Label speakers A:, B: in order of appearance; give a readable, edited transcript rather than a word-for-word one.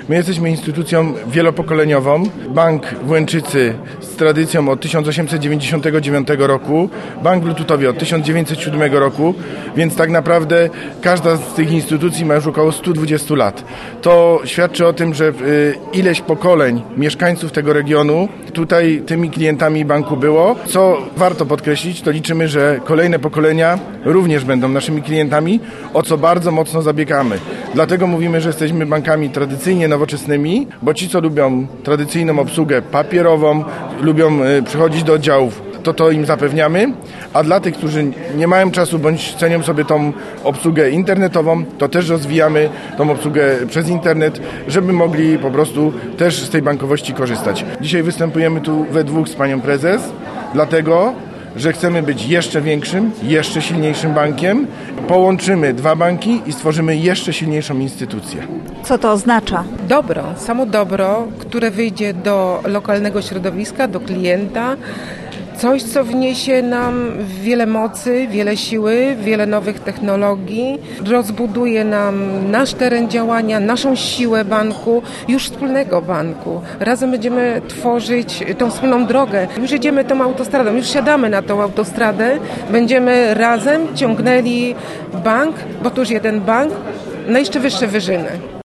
A: My jesteśmy instytucją wielopokoleniową. Bank w Łęczycy z tradycją od 1899 roku, bank w Lututowie od 1907 roku, więc tak naprawdę każda z tych instytucji ma już około 120 lat. To świadczy o tym, że ileś pokoleń mieszkańców tego regionu tutaj tymi klientami banku było. Co warto podkreślić, to liczymy, że kolejne pokolenia również będą naszymi klientami, o co bardzo mocno zabiegamy. Dlatego mówimy, że jesteśmy bankami tradycyjnie nowoczesnymi, bo ci, co lubią tradycyjną obsługę papierową, lubią przychodzić do oddziałów, to im zapewniamy, a dla tych, którzy nie mają czasu bądź cenią sobie tą obsługę internetową, to też rozwijamy tą obsługę przez internet, żeby mogli po prostu też z tej bankowości korzystać. Dzisiaj występujemy tu we dwóch z panią prezes, dlatego że chcemy być jeszcze większym, jeszcze silniejszym bankiem. Połączymy dwa banki i stworzymy jeszcze silniejszą instytucję.
B: Co to oznacza?
C: Dobro, samo dobro, które wyjdzie do lokalnego środowiska, do klienta. Coś, co wniesie nam wiele mocy, wiele siły, wiele nowych technologii, rozbuduje nam nasz teren działania, naszą siłę banku, już wspólnego banku. Razem będziemy tworzyć tą wspólną drogę. Już jedziemy tą autostradą, już siadamy na tą autostradę, będziemy razem ciągnęli bank, bo to już jeden bank, na jeszcze wyższe wyżyny.